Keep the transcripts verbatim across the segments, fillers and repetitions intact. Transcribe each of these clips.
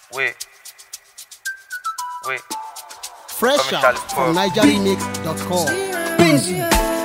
Wait. Wait. Fresh out from niger remix dot com. Busy.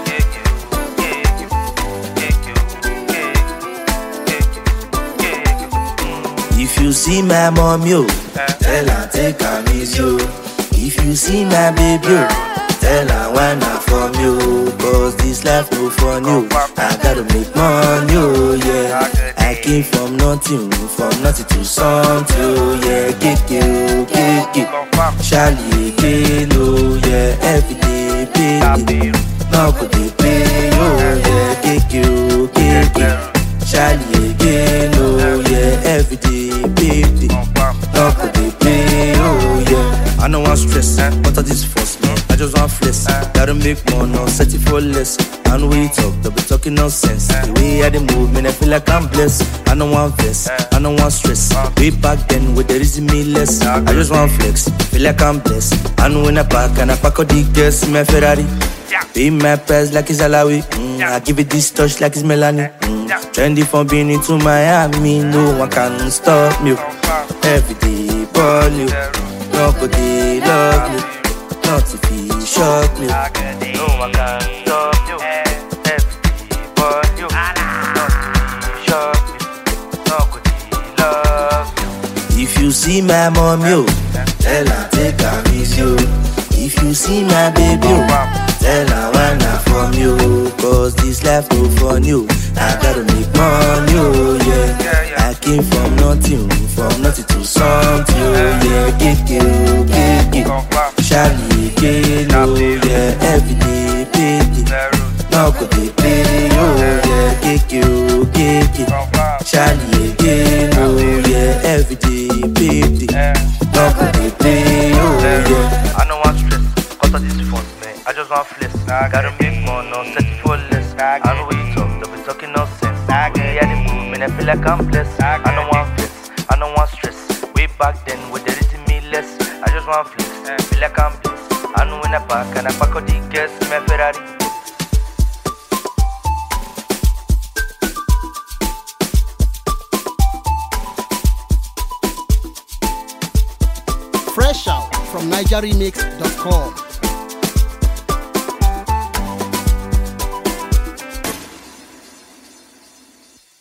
If you see my mom, yo, tell her take her miss you. If you see my baby, yo, tell her why not from you. Cause this life no fun, yo. I gotta make money, oh yeah. I came from nothing, from nothing to something, oh yeah. Keke, keke, Charlie, again, oh yeah. Every day, baby, now could they pay, oh yeah. Keke, keke, Charlie, again, oh yeah. Every day, baby, now could they pay, oh yeah. I know I'm stressed, but I just force me. I just want flex, gotta make more, no set it for less. And we talk, they'll be talking nonsense. The way I dey move, man, I feel like I'm blessed. I don't want vest, I don't want stress. Way back then, with the reason me less. I just want flex, feel like I'm blessed. And when I pack, and I pack all the girls in my Ferrari. Pay my price like it's Alawi. Mm, I give it this touch like it's Melanie. Mm, trendy from being into Miami, no one can stop me. Every day, ball you. Nobody love you. Not if he shock me. No one can stop you. Everybody you. Not if he shock me. Nobody love you. If you see my mom, yo, tell her take her miss you. If you see my baby, yo, tell her why not from you. Cause this life no fun, you. I gotta make money, oh yeah. I came from nothing, from nothing to something, oh yeah. Keke, keke, Charlie, again, oh yeah. Every day, baby, now could they pay, oh yeah. Keke, keke, Charlie, again, oh yeah. Every day, baby, now could they pay, oh yeah. I know I'm stressed, cause of this phone, man. I just want flex. Gotta make more, no set it for less. I know what you talk, they'll be talking nonsense. Yeah, the move, man, I feel like I'm blessed. I don't want flex, I don't want stress. Way back then, with the reason me less. I just want flex, feel like I'm blessed. I know when I pack, and I pack all the girls in my Ferrari. Fresh out from niger remix dot com.